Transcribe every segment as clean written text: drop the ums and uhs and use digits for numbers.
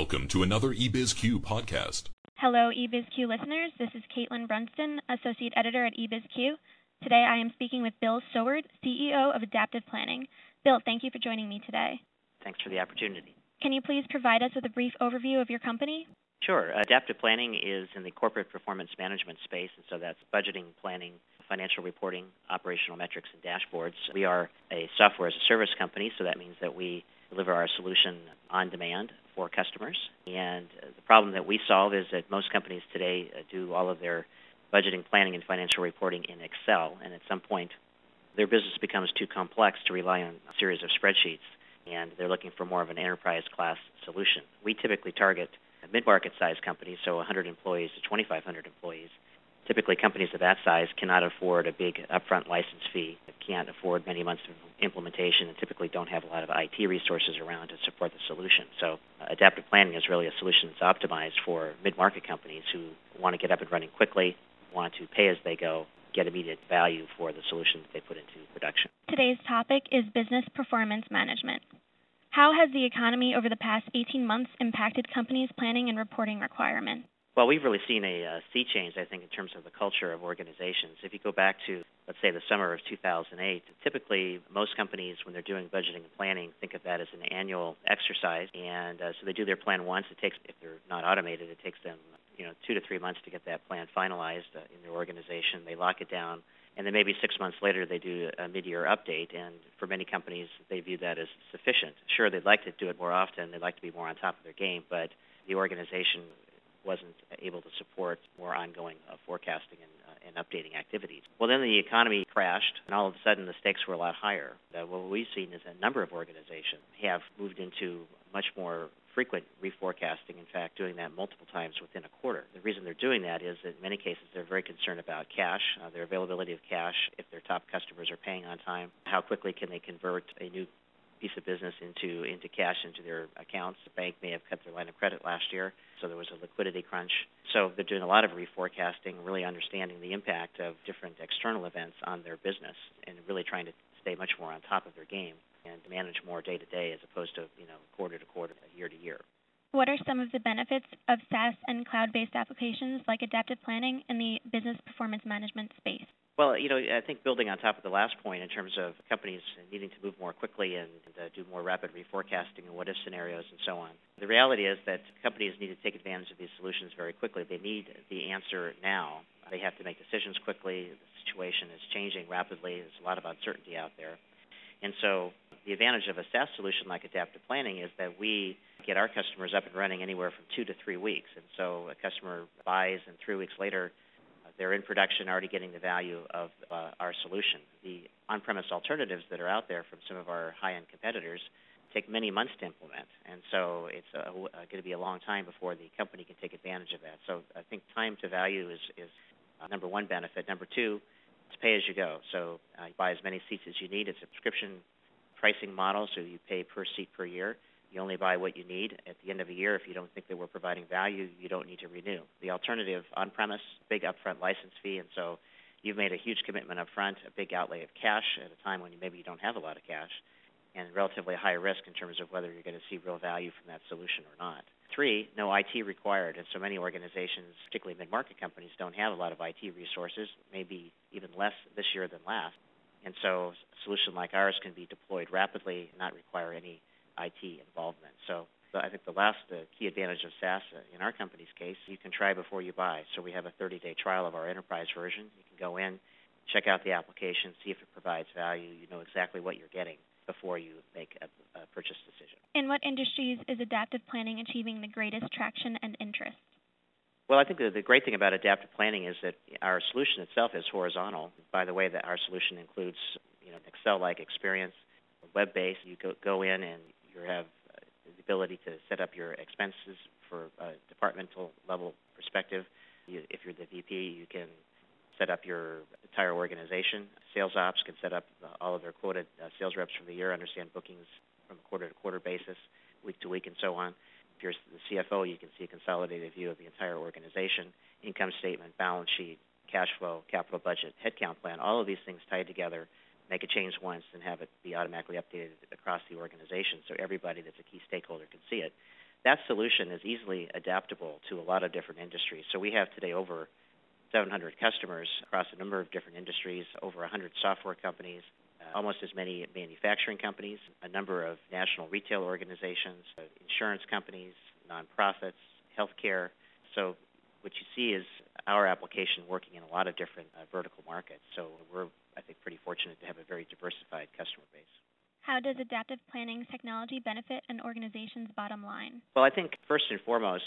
Welcome to another eBizQ podcast. Hello, eBizQ listeners. This is Caitlin Brunston, Associate Editor at eBizQ. Today I am speaking with Bill Soward, CEO of Adaptive Planning. Bill, thank you for joining me today. Thanks for the opportunity. Can you please provide us with a brief overview of your company? Sure. Adaptive Planning is in the corporate performance management space, and so that's budgeting, planning, financial reporting, operational metrics, and dashboards. We are a software as a service company, so that means that we deliver our solution on demand for customers. And the problem that we solve is that most companies today do all of their budgeting, planning, and financial reporting in Excel, and at some point their business becomes too complex to rely on a series of spreadsheets, and they're looking for more of an enterprise-class solution. We typically target mid-market size companies, so 100 employees to 2,500 employees. Typically, companies of that size cannot afford a big upfront license fee, can't afford many months of implementation, and typically don't have a lot of IT resources around to support the solution. So adaptive planning is really a solution that's optimized for mid-market companies who want to get up and running quickly, want to pay as they go, get immediate value for the solution that they put into production. Today's topic is business performance management. How has the economy over the past 18 months impacted companies' planning and reporting requirements? Well, we've really seen a sea change, I think, in terms of the culture of organizations. If you go back to, let's say, the summer of 2008, typically most companies, when they're doing budgeting and planning, think of that as an annual exercise. And so they do their plan once. It takes, if they're not automated, it takes them 2 to 3 months to get that plan finalized in their organization. They lock it down. And then maybe 6 months later, they do a mid-year update. And for many companies, they view that as sufficient. Sure, they'd like to do it more often. They'd like to be more on top of their game. But the organization wasn't able to support more ongoing forecasting and updating activities. Well, then the economy crashed, and all of a sudden the stakes were a lot higher. What we've seen is a number of organizations have moved into much more frequent reforecasting, in fact, doing that multiple times within a quarter. The reason they're doing that is that in many cases they're very concerned about cash, their availability of cash, if their top customers are paying on time, how quickly can they convert a new piece of business into cash into their accounts. The bank may have cut their line of credit last year, so there was a liquidity crunch. So they're doing a lot of reforecasting, really understanding the impact of different external events on their business, and really trying to stay much more on top of their game and manage more day to day as opposed to quarter to quarter, year to year. What are some of the benefits of SaaS and cloud-based applications like adaptive planning in the business performance management space? Well, I think building on top of the last point in terms of companies needing to move more quickly and do more rapid reforecasting and what-if scenarios and so on, the reality is that companies need to take advantage of these solutions very quickly. They need the answer now. They have to make decisions quickly. The situation is changing rapidly. There's a lot of uncertainty out there. And so the advantage of a SaaS solution like Adaptive Planning is that we get our customers up and running anywhere from 2 to 3 weeks. And so a customer buys, and 3 weeks later, they're in production already getting the value of our solution. The on-premise alternatives that are out there from some of our high-end competitors take many months to implement. And so it's going to be a long time before the company can take advantage of that. So I think time to value is number one benefit. Number two, it's pay as you go. So you buy as many seats as you need. It's a subscription pricing model, so you pay per seat per year. You only buy what you need. At the end of a year, if you don't think that we're providing value, you don't need to renew. The alternative, on-premise, big upfront license fee, and so you've made a huge commitment up front, a big outlay of cash at a time when maybe you don't have a lot of cash, and relatively high risk in terms of whether you're going to see real value from that solution or not. 3, no IT required, and so many organizations, particularly mid-market companies, don't have a lot of IT resources, maybe even less this year than last. And so a solution like ours can be deployed rapidly and not require any IT involvement. So I think the last key advantage of SaaS in our company's case, you can try before you buy. So we have a 30-day trial of our enterprise version. You can go in, check out the application, see if it provides value. You know exactly what you're getting before you make a purchase decision. In what industries is adaptive planning achieving the greatest traction and interest? Well, I think the great thing about adaptive planning is that our solution itself is horizontal. By the way, that our solution includes an Excel-like experience, web-based. You go in and you have the ability to set up your expenses for a departmental level perspective. If you're the VP, you can set up your entire organization. Sales ops can set up all of their quoted sales reps for the year, understand bookings from a quarter-to-quarter basis, week to week, and so on. If you're the CFO, you can see a consolidated view of the entire organization, income statement, balance sheet, cash flow, capital budget, headcount plan, all of these things tied together. Make a change once and have it be automatically updated across the organization so everybody that's a key stakeholder can see it. that solution is easily adaptable to a lot of different industries. So we have today over 700 customers across a number of different industries, over 100 software companies, almost as many manufacturing companies, a number of national retail organizations, insurance companies, nonprofits, healthcare. So what you see is our application working in a lot of different vertical markets. So we're, I think, pretty fortunate to have a very diversified customer base. How does adaptive planning's technology benefit an organization's bottom line? Well, I think first and foremost,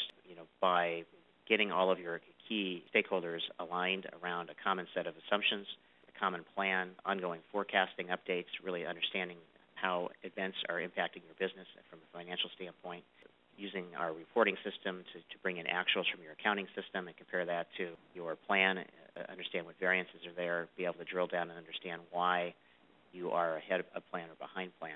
by getting all of your key stakeholders aligned around a common set of assumptions, a common plan, ongoing forecasting updates, really understanding how events are impacting your business from a financial standpoint, using our reporting system to bring in actuals from your accounting system and compare that to your plan, understand what variances are there, be able to drill down and understand why you are ahead of plan or behind plan.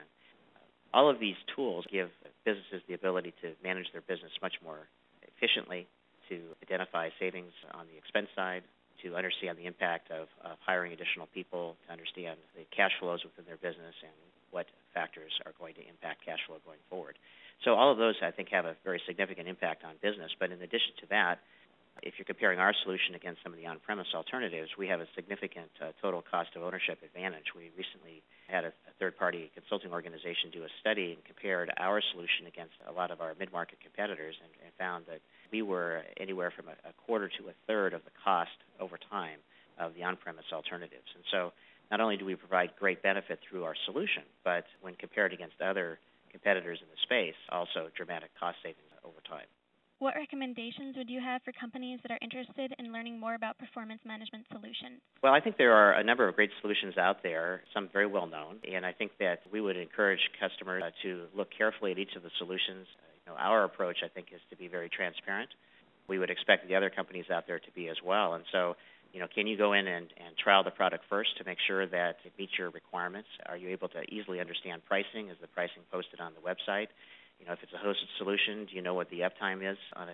All of these tools give businesses the ability to manage their business much more efficiently, to identify savings on the expense side, to understand the impact of hiring additional people, to understand the cash flows within their business and what factors are going to impact cash flow going forward. So all of those, I think, have a very significant impact on business. But in addition to that, if you're comparing our solution against some of the on-premise alternatives, we have a significant total cost of ownership advantage. We recently had a third-party consulting organization do a study and compared our solution against a lot of our mid-market competitors and found that we were anywhere from a quarter to a third of the cost over time of the on-premise alternatives. And so not only do we provide great benefit through our solution, but when compared against other competitors in the space, also dramatic cost savings over time. What recommendations would you have for companies that are interested in learning more about performance management solutions? Well, I think there are a number of great solutions out there, some very well known, and I think that we would encourage customers to look carefully at each of the solutions. Our approach, I think, is to be very transparent. We would expect the other companies out there to be as well. And so, can you go in and trial the product first to make sure that it meets your requirements? Are you able to easily understand pricing? Is the pricing posted on the website? If it's a hosted solution, do you know what the uptime is on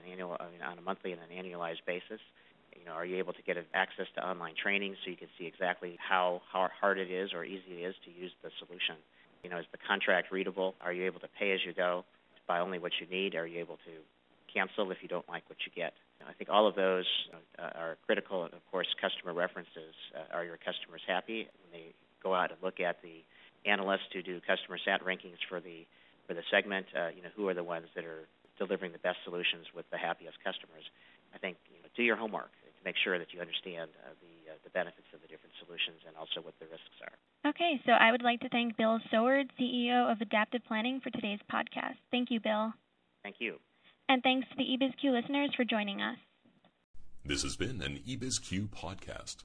a monthly and an annualized basis? Are you able to get access to online training so you can see exactly how hard it is or easy it is to use the solution? Is the contract readable? Are you able to pay as you go, to buy only what you need? Are you able to cancel if you don't like what you get? I think all of those are critical. And of course, customer references. Are your customers happy? When they go out and look at the analysts who do customer sat rankings for the segment, who are the ones that are delivering the best solutions with the happiest customers? I think do your homework to make sure that you understand the benefits of the different solutions and also what the risks are. Okay, so I would like to thank Bill Soward, CEO of Adaptive Planning, for today's podcast. Thank you, Bill. Thank you. And thanks to the eBizQ listeners for joining us. This has been an eBizQ podcast.